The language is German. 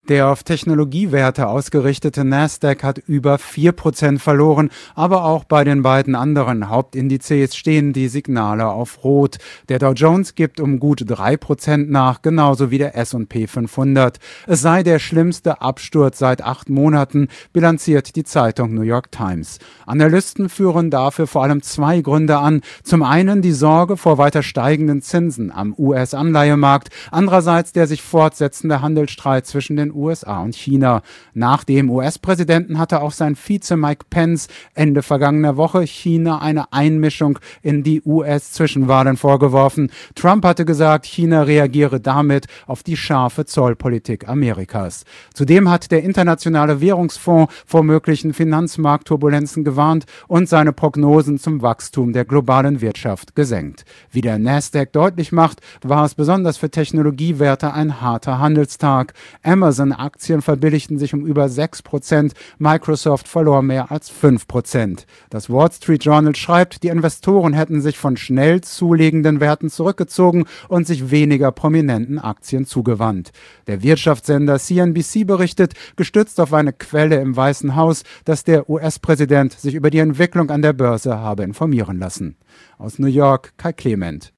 Der auf Technologiewerte ausgerichtete Nasdaq hat über 4% verloren, aber auch bei den beiden anderen Hauptindizes stehen die Signale auf Rot. Der Dow Jones gibt um gut 3% nach, genauso wie der S&P 500. Es sei der schlimmste Absturz seit 8 Monaten, bilanziert die Zeitung New York Times. Analysten führen dafür vor allem 2 Gründe an. Zum einen die Sorge vor weiter steigenden Zinsen am US-Anleihemarkt, andererseits der sich fortsetzende Handelsstreit zwischen den USA und China. Nach dem US-Präsidenten hatte auch sein Vize Mike Pence Ende vergangener Woche China eine Einmischung in die US-Zwischenwahlen vorgeworfen. Trump hatte gesagt, China reagiere damit auf die scharfe Zollpolitik Amerikas. Zudem hat der Internationale Währungsfonds vor möglichen Finanzmarktturbulenzen gewarnt und seine Prognosen zum Wachstum der globalen Wirtschaft gesenkt. Wie der Nasdaq deutlich macht, war es besonders für Technologiewerte ein harter Handelstag. Amazon-Aktien verbilligten sich um über 6%, Microsoft verlor mehr als 5%. Das Wall Street Journal schreibt, die Investoren hätten sich von schnell zulegenden Werten zurückgezogen und sich weniger prominenten Aktien zugewandt. Der Wirtschaftssender CNBC berichtet, gestützt auf eine Quelle im Weißen Haus, dass der US-Präsident sich über die Entwicklung an der Börse habe informieren lassen. Aus New York, Kai Clement.